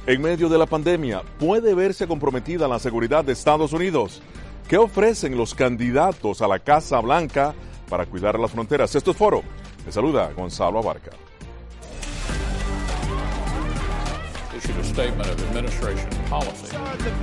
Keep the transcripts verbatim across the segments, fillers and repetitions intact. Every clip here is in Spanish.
En medio de la pandemia, ¿puede verse comprometida la seguridad de Estados Unidos? ¿Qué ofrecen los candidatos a la Casa Blanca para cuidar las fronteras? Esto es Foro. Me saluda Gonzalo Abarca. Issued a statement of administration policy.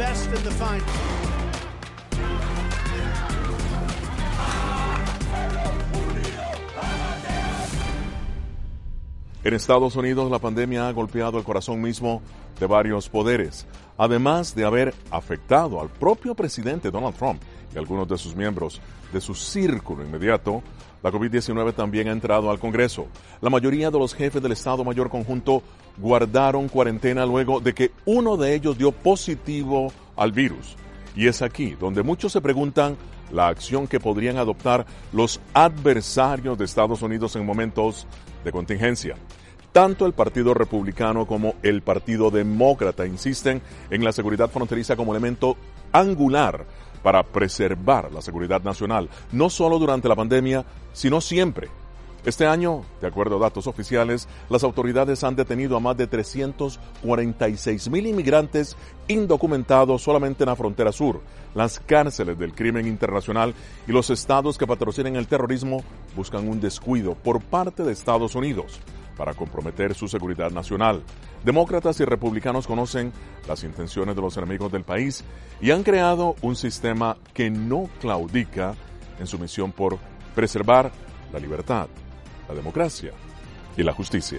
En Estados Unidos, la pandemia ha golpeado el corazón mismo de varios poderes, además de haber afectado al propio presidente Donald Trump y algunos de sus miembros de su círculo inmediato. La COVID diecinueve también ha entrado al Congreso. La mayoría de los jefes del Estado Mayor Conjunto guardaron cuarentena luego de que uno de ellos dio positivo al virus. Y es aquí donde muchos se preguntan la acción que podrían adoptar los adversarios de Estados Unidos en momentos de contingencia. Tanto el Partido Republicano como el Partido Demócrata insisten en la seguridad fronteriza como elemento angular para preservar la seguridad nacional, no solo durante la pandemia, sino siempre. Este año, de acuerdo a datos oficiales, las autoridades han detenido a más de trescientos cuarenta y seis mil inmigrantes indocumentados solamente en la frontera sur. Las cárceles del crimen internacional y los estados que patrocinan el terrorismo buscan un descuido por parte de Estados Unidos para comprometer su seguridad nacional. Demócratas y republicanos conocen las intenciones de los enemigos del país y han creado un sistema que no claudica en su misión por preservar la libertad, la democracia y la justicia.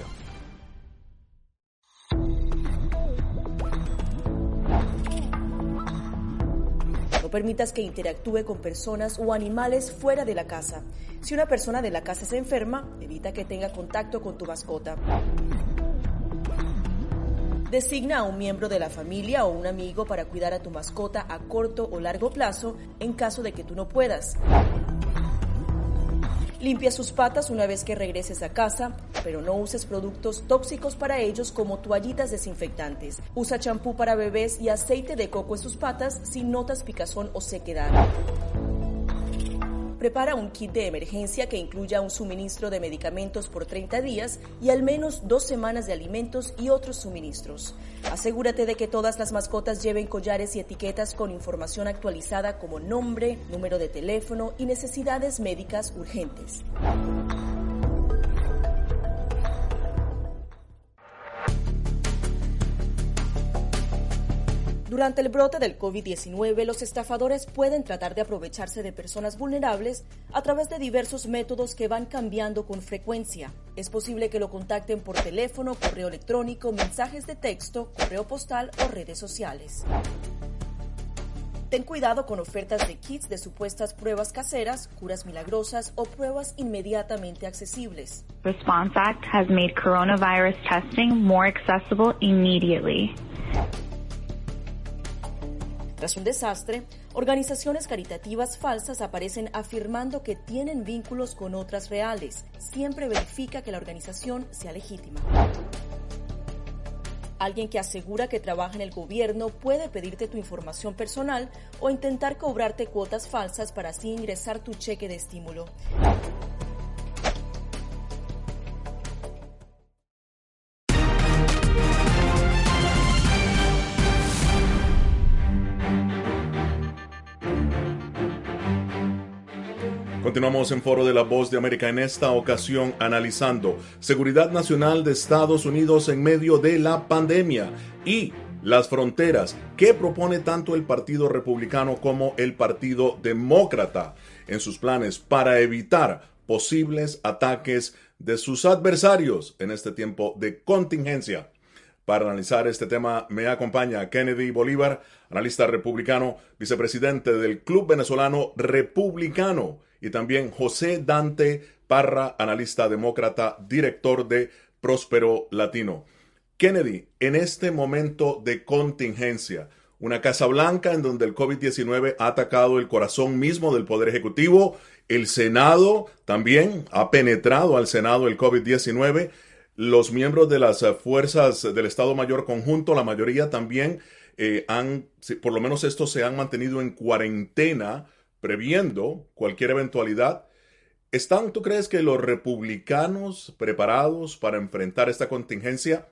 No permitas que interactúe con personas o animales fuera de la casa. Si una persona de la casa se enferma, evita que tenga contacto con tu mascota. Designa a un miembro de la familia o un amigo para cuidar a tu mascota a corto o largo plazo en caso de que tú no puedas. Limpia sus patas una vez que regreses a casa, pero no uses productos tóxicos para ellos como toallitas desinfectantes. Usa champú para bebés y aceite de coco en sus patas si notas picazón o sequedad. Prepara un kit de emergencia que incluya un suministro de medicamentos por treinta días y al menos dos semanas de alimentos y otros suministros. Asegúrate de que todas las mascotas lleven collares y etiquetas con información actualizada como nombre, número de teléfono y necesidades médicas urgentes. Durante el brote del COVID diecinueve, los estafadores pueden tratar de aprovecharse de personas vulnerables a través de diversos métodos que van cambiando con frecuencia. Es posible que lo contacten por teléfono, correo electrónico, mensajes de texto, correo postal o redes sociales. Ten cuidado con ofertas de kits de supuestas pruebas caseras, curas milagrosas o pruebas inmediatamente accesibles. Response Act has made coronavirus testing more accessible immediately. Tras un desastre, organizaciones caritativas falsas aparecen afirmando que tienen vínculos con otras reales. Siempre verifica que la organización sea legítima. Alguien que asegura que trabaja en el gobierno puede pedirte tu información personal o intentar cobrarte cuotas falsas para así ingresar tu cheque de estímulo. Continuamos en Foro de la Voz de América, en esta ocasión analizando seguridad nacional de Estados Unidos en medio de la pandemia y las fronteras. ¿Qué propone tanto el Partido Republicano como el Partido Demócrata en sus planes para evitar posibles ataques de sus adversarios en este tiempo de contingencia? Para analizar este tema me acompaña Kennedy Bolívar, analista republicano, vicepresidente del Club Venezolano Republicano, y también José Dante Parra, analista demócrata, director de Próspero Latino. Kennedy, en este momento de contingencia, una Casa Blanca en donde el COVID diecinueve ha atacado el corazón mismo del Poder Ejecutivo, el Senado también ha penetrado al Senado el COVID diecinueve, los miembros de las fuerzas del Estado Mayor Conjunto, la mayoría también eh, han, por lo menos estos se han mantenido en cuarentena, previendo cualquier eventualidad. ¿Están, tú crees que los republicanos preparados para enfrentar esta contingencia?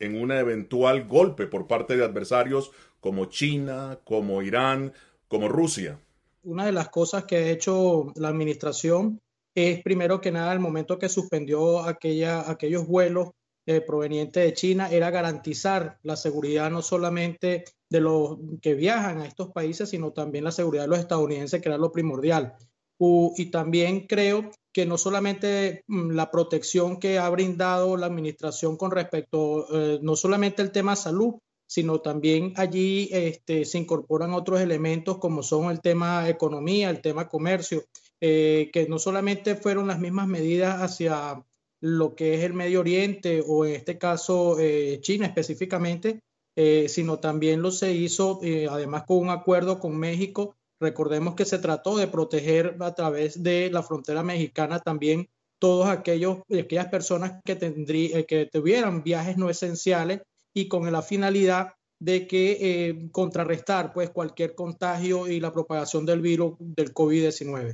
en un eventual golpe por parte de adversarios como China, como Irán, como Rusia? Una de las cosas que ha hecho la administración es, primero que nada, el momento que suspendió aquella, aquellos vuelos eh, provenientes de China, era garantizar la seguridad no solamente de los que viajan a estos países, sino también la seguridad de los estadounidenses, que era lo primordial. Uh, y también creo que no solamente mm, la protección que ha brindado la administración con respecto, eh, no solamente el tema salud, sino también allí este, se incorporan otros elementos como son el tema economía, el tema comercio, eh, que no solamente fueron las mismas medidas hacia lo que es el Medio Oriente o en este caso eh, China específicamente, eh, sino también lo se hizo eh, además con un acuerdo con México. Recordemos que se trató de proteger a través de la frontera mexicana también todos aquellos, aquellas personas que, tendrí, que tuvieran viajes no esenciales y con la finalidad de que eh, contrarrestar pues cualquier contagio y la propagación del virus del COVID diecinueve.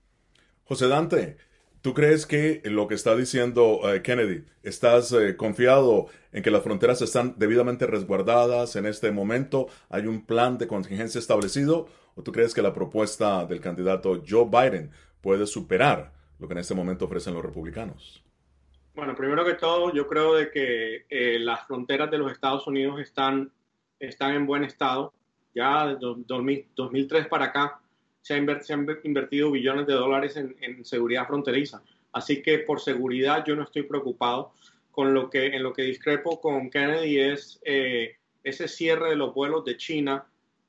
José Dante, ¿tú crees que lo que está diciendo uh, Kennedy, estás uh, confiado en que las fronteras están debidamente resguardadas en este momento? ¿Hay un plan de contingencia establecido? ¿O tú crees que la propuesta del candidato Joe Biden puede superar lo que en este momento ofrecen los republicanos? Bueno, primero que todo, yo creo de que eh, las fronteras de los Estados Unidos están, están en buen estado. Ya de dos mil tres para acá se, ha inver, se han invertido billones de dólares en, en seguridad fronteriza. Así que por seguridad yo no estoy preocupado. Con lo que, en lo que discrepo con Kennedy es eh, ese cierre de los vuelos de China.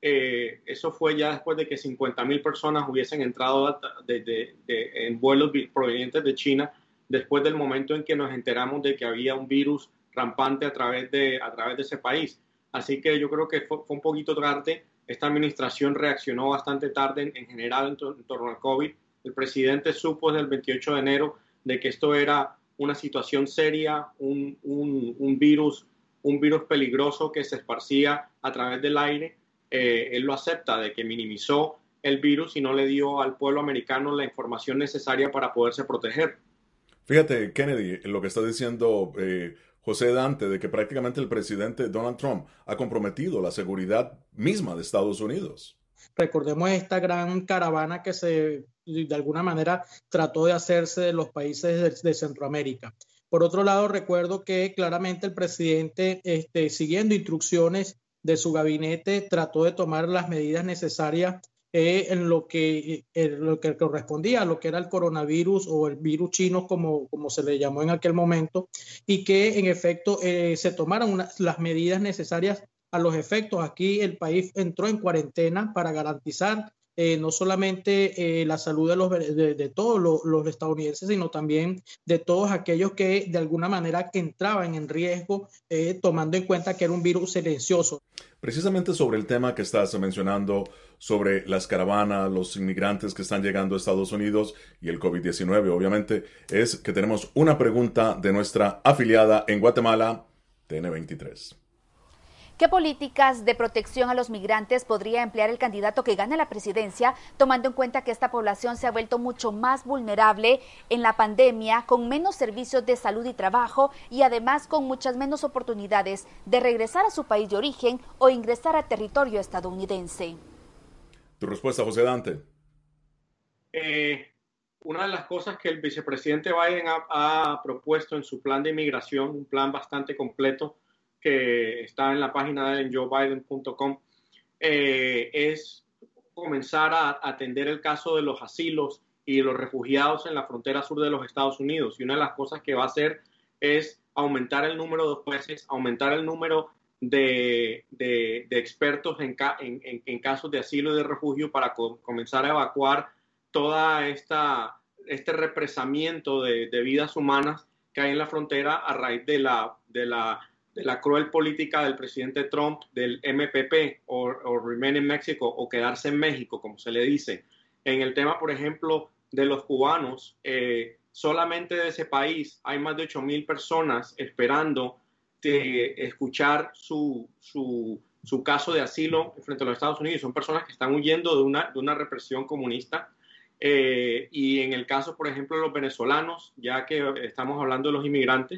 Eh, eso fue ya después de que cincuenta mil personas hubiesen entrado de, de, de, en vuelos provenientes de China, después del momento en que nos enteramos de que había un virus rampante a través de, a través de ese país. Así que yo creo que fue, fue un poquito tarde. Esta administración reaccionó bastante tarde en, en general en, to, en torno al COVID. El presidente supo desde el veintiocho de enero de que esto era una situación seria, un, un, un, virus, un virus peligroso que se esparcía a través del aire. Eh, él lo acepta, de que minimizó el virus y no le dio al pueblo americano la información necesaria para poderse proteger. Fíjate, Kennedy, lo que está diciendo eh, José Dante, de que prácticamente el presidente Donald Trump ha comprometido la seguridad misma de Estados Unidos. Recordemos esta gran caravana que se, de alguna manera, trató de hacerse de los países de, de Centroamérica. Por otro lado, recuerdo que claramente el presidente, este, siguiendo instrucciones de su gabinete, trató de tomar las medidas necesarias Eh, en lo que, en lo que correspondía a lo que era el coronavirus o el virus chino, como, como se le llamó en aquel momento, y que en efecto eh, se tomaron una, las medidas necesarias a los efectos. Aquí el país entró en cuarentena para garantizar eh, no solamente eh, la salud de, los, de, de todos los, los estadounidenses, sino también de todos aquellos que de alguna manera entraban en riesgo, eh, tomando en cuenta que era un virus silencioso. Precisamente sobre el tema que estás mencionando, sobre las caravanas, los inmigrantes que están llegando a Estados Unidos y el COVID diecinueve, obviamente, es que tenemos una pregunta de nuestra afiliada en Guatemala, T N veintitrés. ¿Qué políticas de protección a los migrantes podría emplear el candidato que gane la presidencia, tomando en cuenta que esta población se ha vuelto mucho más vulnerable en la pandemia, con menos servicios de salud y trabajo y además con muchas menos oportunidades de regresar a su país de origen o ingresar a territorio estadounidense? Tu respuesta, José Dante. Eh, una de las cosas que el vicepresidente Biden ha, ha propuesto en su plan de inmigración, un plan bastante completo, que está en la página de joe biden punto com, eh, es comenzar a atender el caso de los asilos y de los refugiados en la frontera sur de los Estados Unidos. Y una de las cosas que va a hacer es aumentar el número de jueces, aumentar el número de, de, de expertos en, ca, en, en, en casos de asilo y de refugio para co comenzar a evacuar toda esta este represamiento de, de vidas humanas que hay en la frontera a raíz de la de la de la cruel política del presidente Trump, del M P P, o, o Remain in Mexico, o quedarse en México, como se le dice. En el tema, por ejemplo, de los cubanos, eh, solamente de ese país hay más de ocho mil personas esperando de escuchar su, su, su caso de asilo frente a los Estados Unidos. Son personas que están huyendo de una, de una represión comunista. Eh, y en el caso, por ejemplo, de los venezolanos, ya que estamos hablando de los inmigrantes,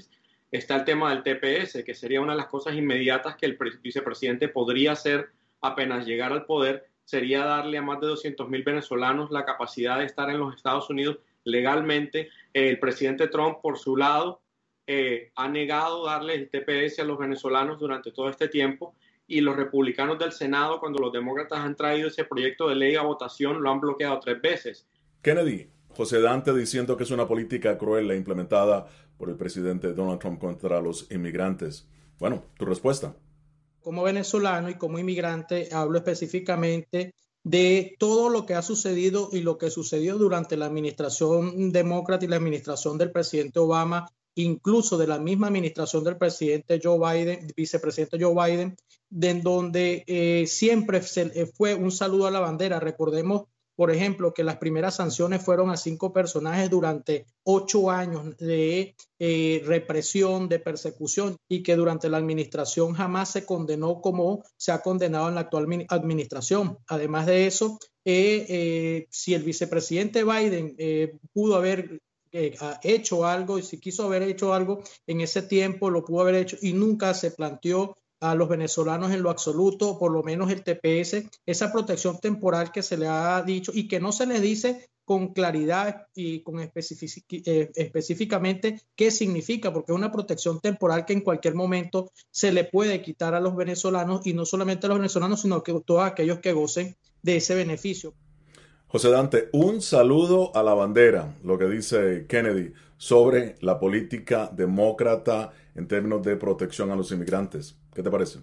está el tema del T P S, que sería una de las cosas inmediatas que el vicepresidente podría hacer apenas llegar al poder, sería darle a más de doscientos mil venezolanos la capacidad de estar en los Estados Unidos legalmente. Eh, el presidente Trump, por su lado, eh, ha negado darle el T P S a los venezolanos durante todo este tiempo, y los republicanos del Senado, cuando los demócratas han traído ese proyecto de ley a votación, lo han bloqueado tres veces. Kennedy, José Dante diciendo que es una política cruel la implementada por el presidente Donald Trump contra los inmigrantes. Bueno, tu respuesta. Como venezolano y como inmigrante, hablo específicamente de todo lo que ha sucedido y lo que sucedió durante la administración demócrata y la administración del presidente Obama, incluso de la misma administración del presidente Joe Biden, vicepresidente Joe Biden, de en donde eh, siempre se, eh, fue un saludo a la bandera. Recordemos, por ejemplo, que las primeras sanciones fueron a cinco personajes durante ocho años de eh, represión, de persecución, y que durante la administración jamás se condenó como se ha condenado en la actual administración. Además de eso, eh, eh, si el vicepresidente Biden eh, pudo haber Eh, ha hecho algo, y si quiso haber hecho algo en ese tiempo, lo pudo haber hecho, y nunca se planteó a los venezolanos en lo absoluto, por lo menos el T P S, esa protección temporal que se le ha dicho y que no se le dice con claridad y con especific eh, específicamente qué significa, porque es una protección temporal que en cualquier momento se le puede quitar a los venezolanos, y no solamente a los venezolanos, sino que todos aquellos que gocen de ese beneficio. José Dante, un saludo a la bandera, lo que dice Kennedy sobre la política demócrata en términos de protección a los inmigrantes. ¿Qué te parece?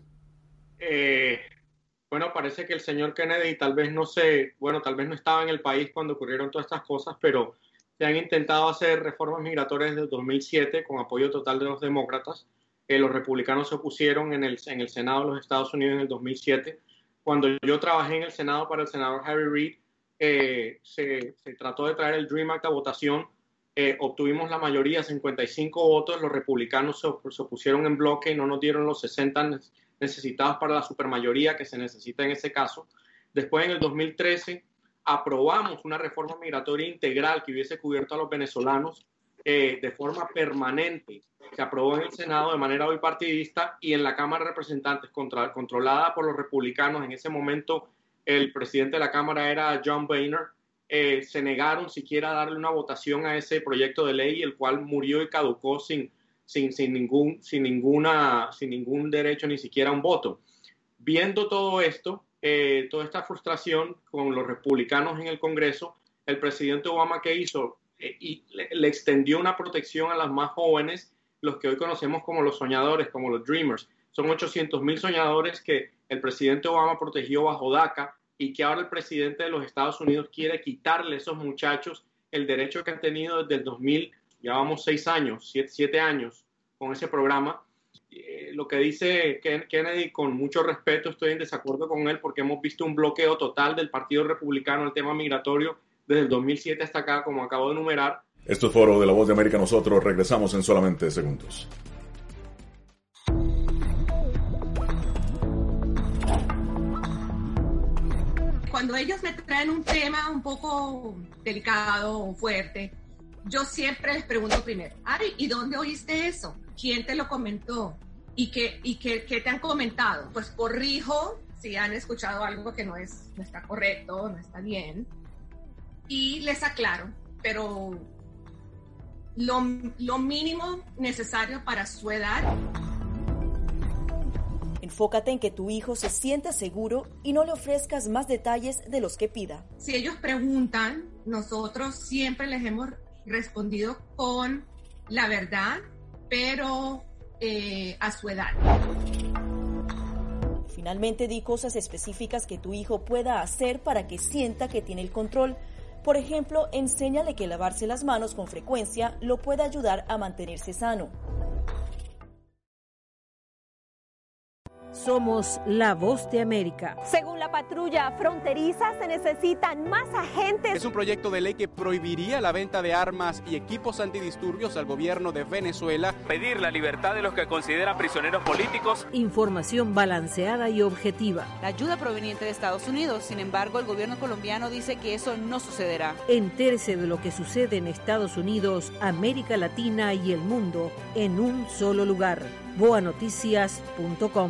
Eh, bueno, parece que el señor Kennedy tal vez no se, bueno, tal vez no estaba en el país cuando ocurrieron todas estas cosas, pero se han intentado hacer reformas migratorias desde el dos mil siete con apoyo total de los demócratas. Eh, los republicanos se opusieron en el, en el Senado de los Estados Unidos en el dos mil siete. Cuando yo trabajé en el Senado para el senador Harry Reid, Eh, se, se trató de traer el DREAM Act a votación, eh, obtuvimos la mayoría, cincuenta y cinco votos, los republicanos se, se opusieron en bloque y no nos dieron los sesenta necesitados para la supermayoría que se necesita en ese caso. Después, en el dos mil trece, aprobamos una reforma migratoria integral que hubiese cubierto a los venezolanos eh, de forma permanente. Se aprobó en el Senado de manera bipartidista, y en la Cámara de Representantes, contra, controlada por los republicanos, en ese momento el presidente de la Cámara era John Boehner, eh, se negaron siquiera a darle una votación a ese proyecto de ley, el cual murió y caducó sin, sin, sin, ningún, sin, ninguna, sin ningún derecho, ni siquiera un voto. Viendo todo esto, eh, toda esta frustración con los republicanos en el Congreso, el presidente Obama, ¿qué hizo? Eh, y le, le extendió una protección a las más jóvenes, los que hoy conocemos como los soñadores, como los dreamers. Son ochocientos mil soñadores que el presidente Obama protegió bajo DACA, y que ahora el presidente de los Estados Unidos quiere quitarle a esos muchachos el derecho que han tenido desde el dos mil, llevamos seis años, siete, siete años con ese programa. Eh, lo que dice Kennedy, con mucho respeto, estoy en desacuerdo con él, porque hemos visto un bloqueo total del Partido Republicano al tema migratorio desde el dos mil siete hasta acá, como acabo de enumerar. Esto es Foro de la Voz de América. Nosotros regresamos en solamente segundos. Cuando ellos me traen un tema un poco delicado o fuerte, yo siempre les pregunto primero, Ari, ¿y dónde oíste eso? ¿Quién te lo comentó? ¿Y qué, y qué, qué te han comentado? Pues corrijo si han escuchado algo que no, es, no está correcto, no está bien, y les aclaro, pero lo, lo mínimo necesario para su edad. Enfócate en que tu hijo se sienta seguro y no le ofrezcas más detalles de los que pida. Si ellos preguntan, nosotros siempre les hemos respondido con la verdad, pero eh, a su edad. Finalmente, di cosas específicas que tu hijo pueda hacer para que sienta que tiene el control. Por ejemplo, enséñale que lavarse las manos con frecuencia lo puede ayudar a mantenerse sano. Somos la voz de América. Según la patrulla fronteriza, se necesitan más agentes. Es un proyecto de ley que prohibiría la venta de armas y equipos antidisturbios al gobierno de Venezuela. Pedir la libertad de los que consideran prisioneros políticos. Información balanceada y objetiva. La ayuda proveniente de Estados Unidos. Sin embargo, el gobierno colombiano dice que eso no sucederá. Entérese de lo que sucede en Estados Unidos, América Latina y el mundo en un solo lugar. boa noticias punto com.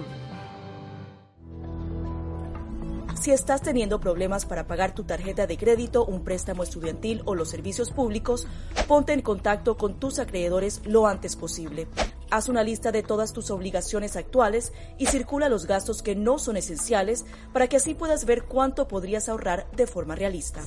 Si estás teniendo problemas para pagar tu tarjeta de crédito, un préstamo estudiantil o los servicios públicos, ponte en contacto con tus acreedores lo antes posible. Haz una lista de todas tus obligaciones actuales y circula los gastos que no son esenciales para que así puedas ver cuánto podrías ahorrar de forma realista.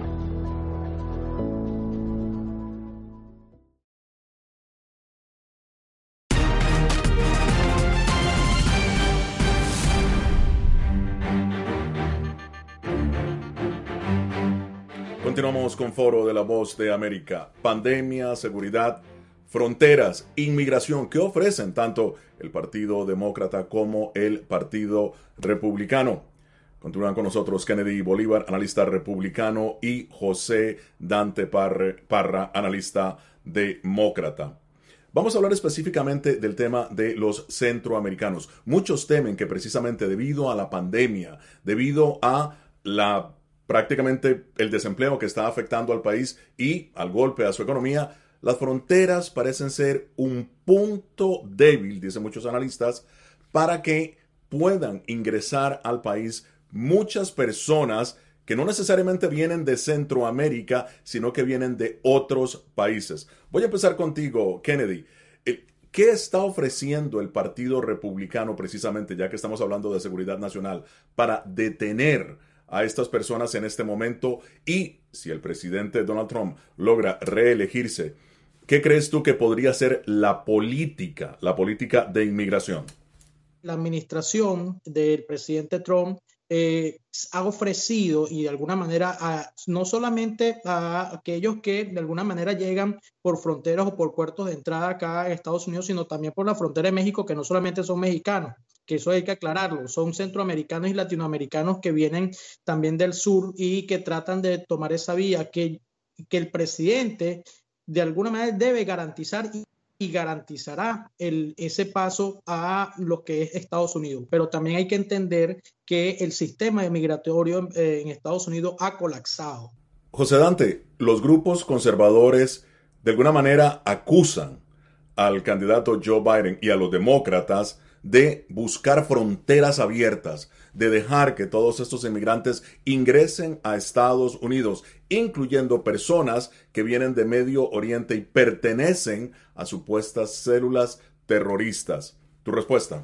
Continuamos con Foro de la Voz de América. Pandemia, seguridad, fronteras, inmigración. ¿Qué ofrecen tanto el Partido Demócrata como el Partido Republicano? Continúan con nosotros Kennedy Bolívar, analista republicano, y José Dante Parra, analista demócrata. Vamos a hablar específicamente del tema de los centroamericanos. Muchos temen que precisamente debido a la pandemia, debido a la prácticamente el desempleo que está afectando al país y al golpe a su economía, las fronteras parecen ser un punto débil, dicen muchos analistas, para que puedan ingresar al país muchas personas que no necesariamente vienen de Centroamérica, sino que vienen de otros países. Voy a empezar contigo, Kennedy. ¿Qué está ofreciendo el Partido Republicano precisamente, ya que estamos hablando de seguridad nacional, para detener a estas personas en este momento? Y si el presidente Donald Trump logra reelegirse, ¿qué crees tú que podría ser la política, la política de inmigración? La administración del presidente Trump eh, ha ofrecido, y de alguna manera a, no solamente a aquellos que de alguna manera llegan por fronteras o por puertos de entrada acá en Estados Unidos, sino también por la frontera de México, que no solamente son mexicanos, que eso hay que aclararlo, son centroamericanos y latinoamericanos que vienen también del sur y que tratan de tomar esa vía que, que el presidente de alguna manera debe garantizar y, y garantizará el, ese paso a lo que es Estados Unidos. Pero también hay que entender que el sistema migratorio eh, en Estados Unidos ha colapsado. José Dante, los grupos conservadores de alguna manera acusan al candidato Joe Biden y a los demócratas de buscar fronteras abiertas, de dejar que todos estos inmigrantes ingresen a Estados Unidos, incluyendo personas que vienen de Medio Oriente y pertenecen a supuestas células terroristas. ¿Tu respuesta?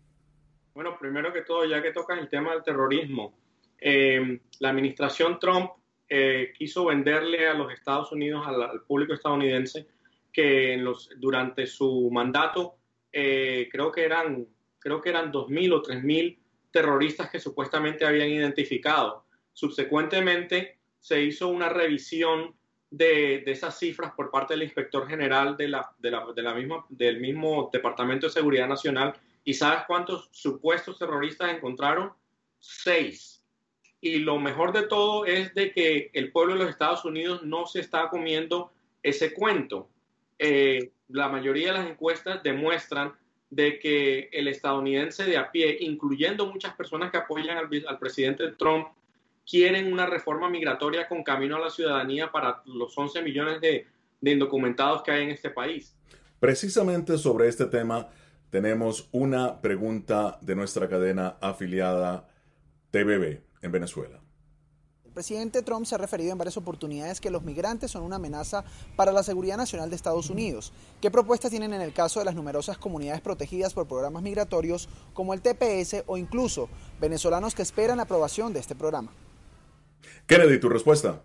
Bueno, primero que todo, ya que tocas el tema del terrorismo, eh, la administración Trump eh, quiso venderle a los Estados Unidos, al, al público estadounidense, que en los, durante su mandato Eh, creo que eran creo que eran dos mil o tres mil terroristas que supuestamente habían identificado. Subsecuentemente se hizo una revisión de, de esas cifras por parte del inspector general de la, de la, de la misma, del mismo Departamento de Seguridad Nacional. ¿Y sabes cuántos supuestos terroristas encontraron? Seis. Y lo mejor de todo es de que el pueblo de los Estados Unidos no se está comiendo ese cuento. Eh, la mayoría de las encuestas demuestran de que el estadounidense de a pie, incluyendo muchas personas que apoyan al, al presidente Trump, quieren una reforma migratoria con camino a la ciudadanía para los once millones de, de indocumentados que hay en este país. Precisamente sobre este tema tenemos una pregunta de nuestra cadena afiliada T V B en Venezuela. El presidente Trump se ha referido en varias oportunidades que los migrantes son una amenaza para la seguridad nacional de Estados Unidos. ¿Qué propuestas tienen en el caso de las numerosas comunidades protegidas por programas migratorios como el T P S o incluso venezolanos que esperan la aprobación de este programa? Kennedy, ¿tu respuesta?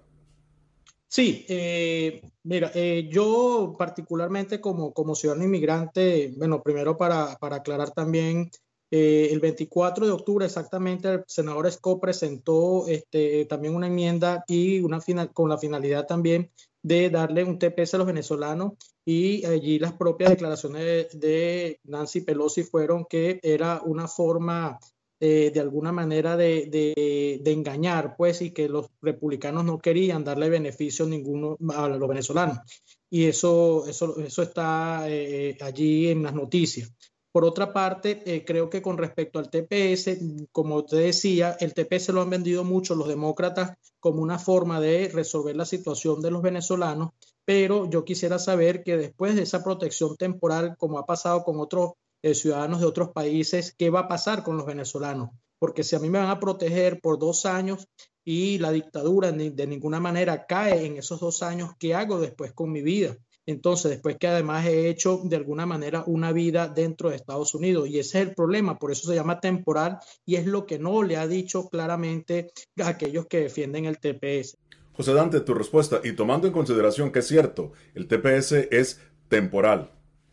Sí, eh, mira, eh, yo particularmente como, como ciudadano inmigrante, bueno, primero para, para aclarar también, Eh, el veinticuatro de octubre exactamente el senador Scott presentó este, también una enmienda y una final, con la finalidad también de darle un T P S a los venezolanos, y allí las propias declaraciones de, de Nancy Pelosi fueron que era una forma eh, de alguna manera de, de, de engañar, pues, y que los republicanos no querían darle beneficios ninguno a los venezolanos. Y eso, eso, eso está eh, allí en las noticias. Por otra parte, eh, creo que con respecto al T P S, como te decía, el T P S lo han vendido mucho los demócratas como una forma de resolver la situación de los venezolanos, pero yo quisiera saber que después de esa protección temporal, como ha pasado con otros eh, ciudadanos de otros países, ¿qué va a pasar con los venezolanos? Porque si a mí me van a proteger por dos años y la dictadura ni, de ninguna manera cae en esos dos años, ¿qué hago después con mi vida? Entonces, después que además he hecho de alguna manera una vida dentro de Estados Unidos, y ese es el problema, por eso se llama temporal, y es lo que no le ha dicho claramente a aquellos que defienden el T P S. José Dante, tu respuesta, y tomando en consideración que es cierto, el T P S es temporal.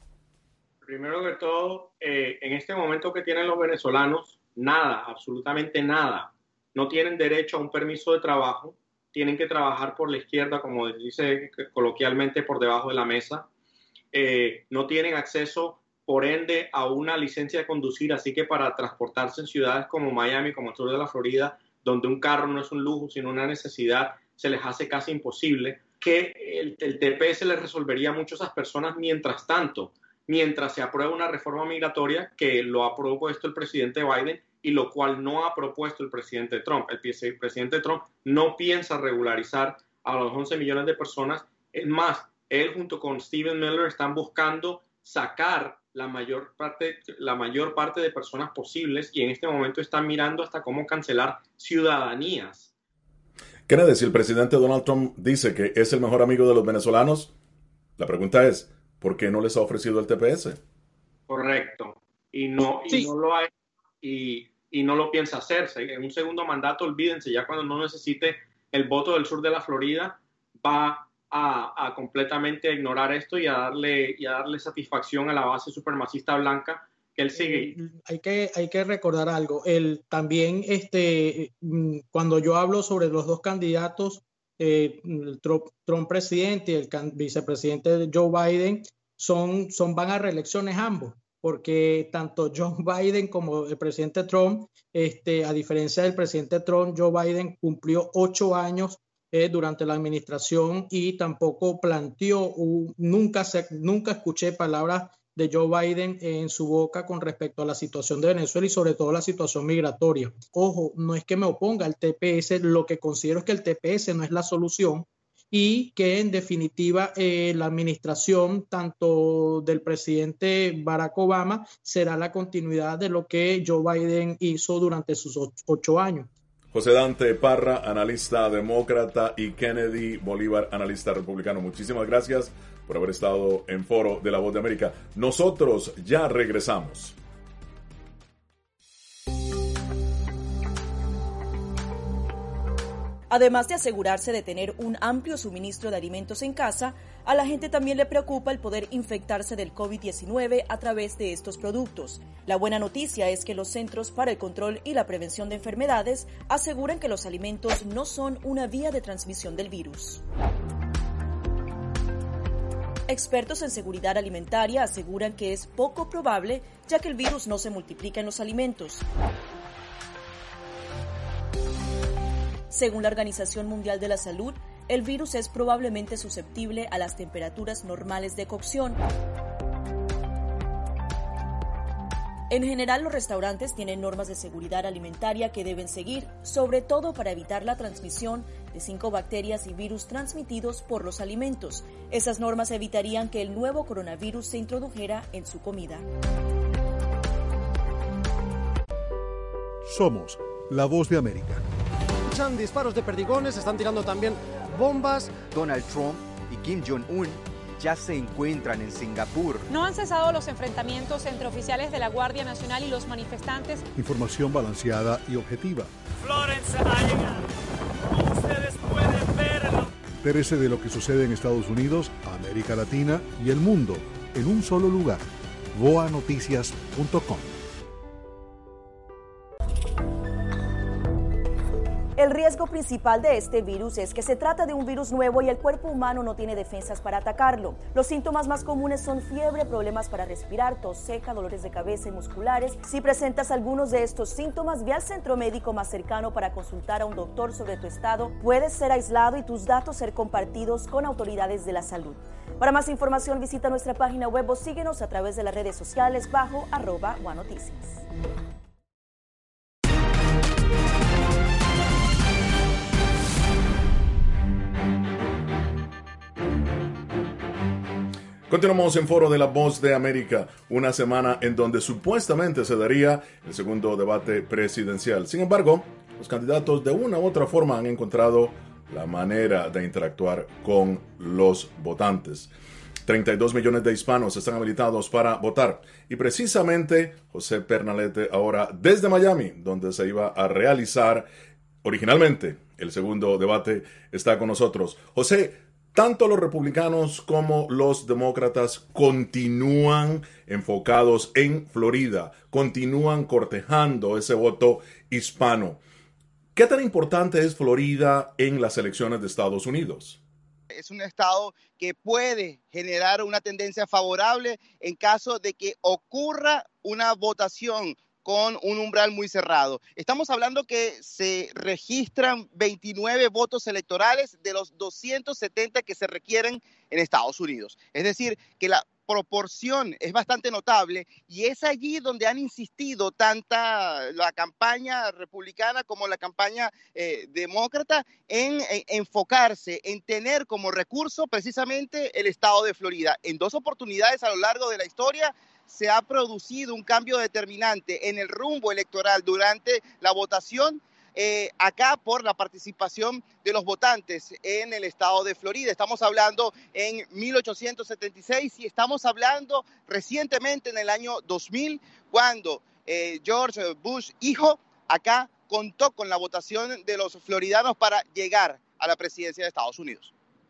Primero que todo, eh, en este momento que tienen los venezolanos, nada, absolutamente nada. No tienen derecho a un permiso de trabajo, tienen que trabajar por la izquierda, como dice coloquialmente, por debajo de la mesa. Eh, no tienen acceso, por ende, a una licencia de conducir, así que para transportarse en ciudades como Miami, como el sur de la Florida, donde un carro no es un lujo, sino una necesidad, se les hace casi imposible, que el, el T P S les resolvería mucho a esas personas mientras tanto, mientras se aprueba una reforma migratoria que lo ha propuesto el presidente Biden, y lo cual no ha propuesto el presidente Trump. El, el presidente Trump no piensa regularizar a los once millones de personas. Es más, él junto con Stephen Miller están buscando sacar la mayor parte, la mayor parte de personas posibles, y en este momento están mirando hasta cómo cancelar ciudadanías. Kennedy, si el presidente Donald Trump dice que es el mejor amigo de los venezolanos, la pregunta es, ¿por qué no les ha ofrecido el T P S? Correcto. Y no, y sí. no lo ha y y no lo piensa hacerse. En un segundo mandato, olvídense, ya cuando no necesite el voto del sur de la Florida, va a, a completamente ignorar esto y a darle y a darle satisfacción a la base supremacista blanca que él sigue. Eh, hay que, hay que recordar algo. El, también este, cuando yo hablo sobre los dos candidatos, eh, el Trump, Trump presidente y el can, vicepresidente Joe Biden, son, son, van a reelecciones ambos, porque tanto Joe Biden como el presidente Trump, este, a diferencia del presidente Trump, Joe Biden cumplió ocho años eh, durante la administración y tampoco planteó, uh, nunca, se, nunca escuché palabras de Joe Biden en su boca con respecto a la situación de Venezuela y sobre todo la situación migratoria. Ojo, no es que me oponga al T P S, lo que considero es que el T P S no es la solución, y que en definitiva eh, la administración tanto del presidente Barack Obama será la continuidad de lo que Joe Biden hizo durante sus ocho, ocho años. José Dante Parra, analista demócrata, y Kennedy Bolívar, analista republicano. Muchísimas gracias por haber estado en Foro de la Voz de América. Nosotros ya regresamos. Además de asegurarse de tener un amplio suministro de alimentos en casa, a la gente también le preocupa el poder infectarse del COVID diecinueve a través de estos productos. La buena noticia es que los Centros para el Control y la Prevención de Enfermedades aseguran que los alimentos no son una vía de transmisión del virus. Expertos en seguridad alimentaria aseguran que es poco probable, ya que el virus no se multiplica en los alimentos. Según la Organización Mundial de la Salud, el virus es probablemente susceptible a las temperaturas normales de cocción. En general, los restaurantes tienen normas de seguridad alimentaria que deben seguir, sobre todo para evitar la transmisión de cinco bacterias y virus transmitidos por los alimentos. Esas normas evitarían que el nuevo coronavirus se introdujera en su comida. Somos la Voz de América. Escuchan disparos de perdigones, están tirando también bombas. Donald Trump y Kim Jong-un ya se encuentran en Singapur. No han cesado los enfrentamientos entre oficiales de la Guardia Nacional y los manifestantes. Información balanceada y objetiva. Florence ha llegado. Ustedes pueden verlo. Entérese de lo que sucede en Estados Unidos, América Latina y el mundo en un solo lugar. voa noticias punto com. El riesgo principal de este virus es que se trata de un virus nuevo y el cuerpo humano no tiene defensas para atacarlo. Los síntomas más comunes son fiebre, problemas para respirar, tos seca, dolores de cabeza y musculares. Si presentas algunos de estos síntomas, ve al centro médico más cercano para consultar a un doctor sobre tu estado. Puedes ser aislado y tus datos ser compartidos con autoridades de la salud. Para más información, visita nuestra página web o síguenos a través de las redes sociales bajo arroba One Noticias. Continuamos en Foro de la Voz de América, una semana en donde supuestamente se daría el segundo debate presidencial. Sin embargo, los candidatos de una u otra forma han encontrado la manera de interactuar con los votantes. treinta y dos millones de hispanos están habilitados para votar. Y precisamente José Pernalete ahora desde Miami, donde se iba a realizar originalmente el segundo debate, está con nosotros. José, tanto los republicanos como los demócratas continúan enfocados en Florida, continúan cortejando ese voto hispano. ¿Qué tan importante es Florida en las elecciones de Estados Unidos? Es un estado que puede generar una tendencia favorable en caso de que ocurra una votación con un umbral muy cerrado. Estamos hablando que se registran veintinueve votos electorales de los doscientos setenta que se requieren en Estados Unidos. Es decir, que la proporción es bastante notable y es allí donde han insistido tanta la campaña republicana como la campaña eh, demócrata en, en enfocarse, en tener como recurso precisamente el estado de Florida. En dos oportunidades a lo largo de la historia se ha producido un cambio determinante en el rumbo electoral durante la votación eh, acá por la participación de los votantes en el estado de Florida. Estamos hablando en mil ochocientos setenta y seis y estamos hablando recientemente en el año dos mil, cuando eh, George Bush, hijo, acá contó con la votación de los floridanos para llegar a la presidencia de Estados Unidos.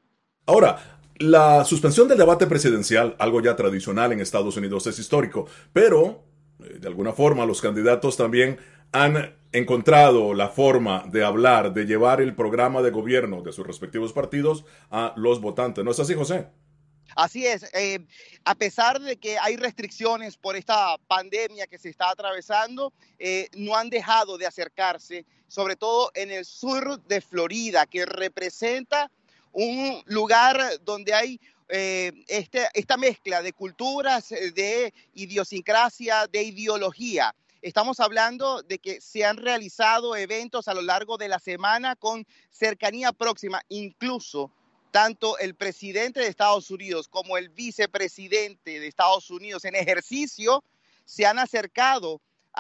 Ahora, la suspensión del debate presidencial, algo ya tradicional en Estados Unidos, es histórico, pero eh, de alguna forma los candidatos también han encontrado la forma de hablar, de llevar el programa de gobierno de sus respectivos partidos a los votantes. ¿No es así, José? Así es. Eh, a pesar de que hay restricciones por esta pandemia que se está atravesando, eh, no han dejado de acercarse, sobre todo en el sur de Florida, que representa un lugar donde hay eh, este, esta mezcla de culturas, de idiosincrasia, de ideología. Estamos hablando de que se han realizado eventos a lo largo de la semana con cercanía próxima. Incluso tanto el presidente de Estados Unidos como el vicepresidente de Estados Unidos en ejercicio se han acercado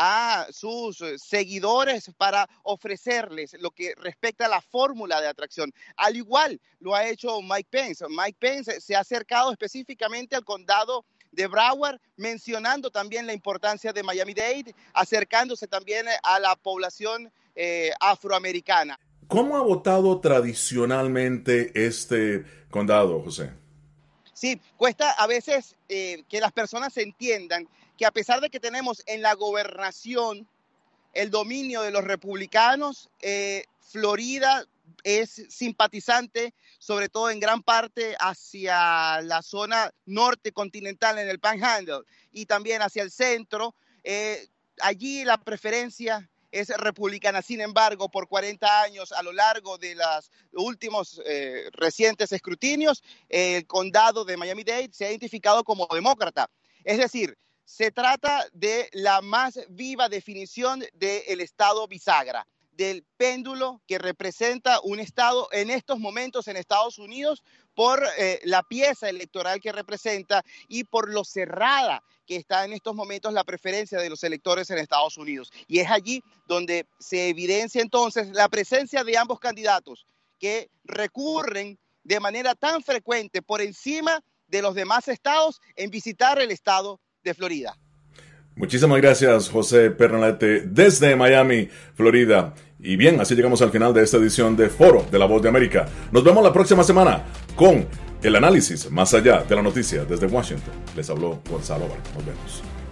a sus seguidores para ofrecerles lo que respecta a la fórmula de atracción. Al igual lo ha hecho Mike Pence. Mike Pence se ha acercado específicamente al condado de Broward, mencionando también la importancia de Miami-Dade, acercándose también a la población eh, afroamericana. ¿Cómo ha votado tradicionalmente este condado, José? Sí, cuesta a veces eh, que las personas entiendan que a pesar de que tenemos en la gobernación el dominio de los republicanos, eh, Florida es simpatizante, sobre todo en gran parte hacia la zona norte continental en el Panhandle y también hacia el centro. Eh, allí la preferencia es republicana. Sin embargo, por cuarenta años, a lo largo de los últimos eh, recientes escrutinios, el condado de Miami-Dade se ha identificado como demócrata. Es decir, se trata de la más viva definición del estado bisagra, del péndulo que representa un estado en estos momentos en Estados Unidos por eh, la pieza electoral que representa y por lo cerrada que está en estos momentos la preferencia de los electores en Estados Unidos. Y es allí donde se evidencia entonces la presencia de ambos candidatos que recurren de manera tan frecuente por encima de los demás estados en visitar el estado de Florida. Muchísimas gracias, José Pernalete, desde Miami, Florida. Y bien, así llegamos al final de esta edición de Foro de la Voz de América. Nos vemos la próxima semana con el análisis más allá de la noticia desde Washington. Les habló Gonzalo Vargas. Nos vemos.